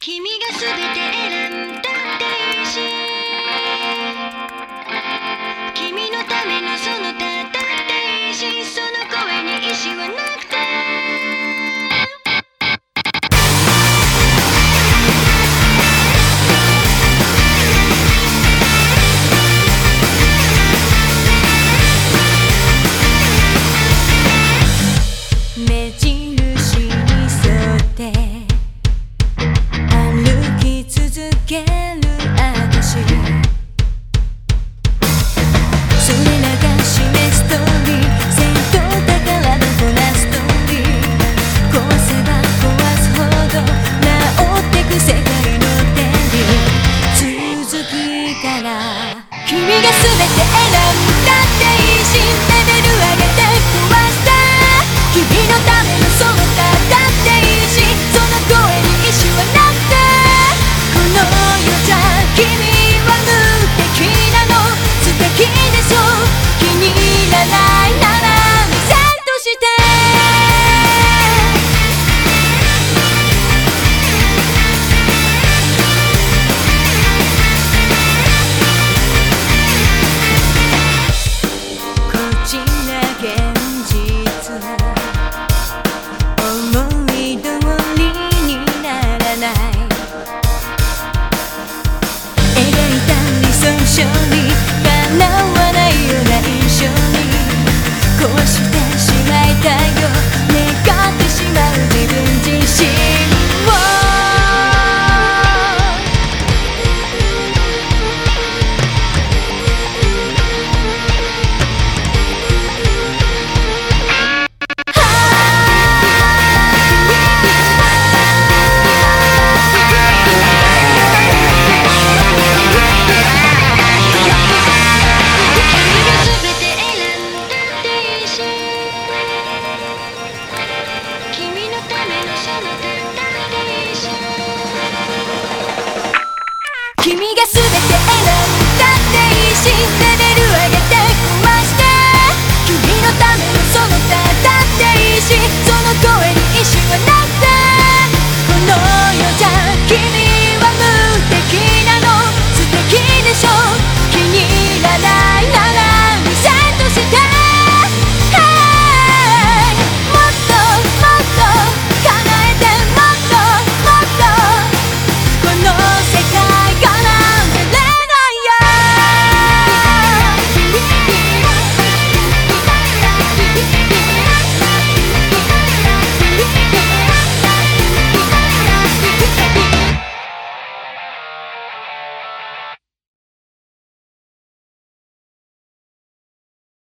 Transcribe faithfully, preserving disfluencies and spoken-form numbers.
君がすべて選んだっていいし、君のためのそのただっていいし、その声に意志はなくて目印に沿って歩き続ける私、それらが示す通り正当だからのこなストーリー、壊せば壊すほど治ってく世界の定理、続きから君が全て選んだっていいし、レベル上げて壊した君のためのそのただっていいし、その声に意志はなくて、この世じゃ君は無敵なの、素敵でしょ、気に入らないならリセットしてこちら現実思い通りにならない、描いた理想郷にかなわないような印象に壊してしまいたいよ、願ってしまう自分自身を君のためのその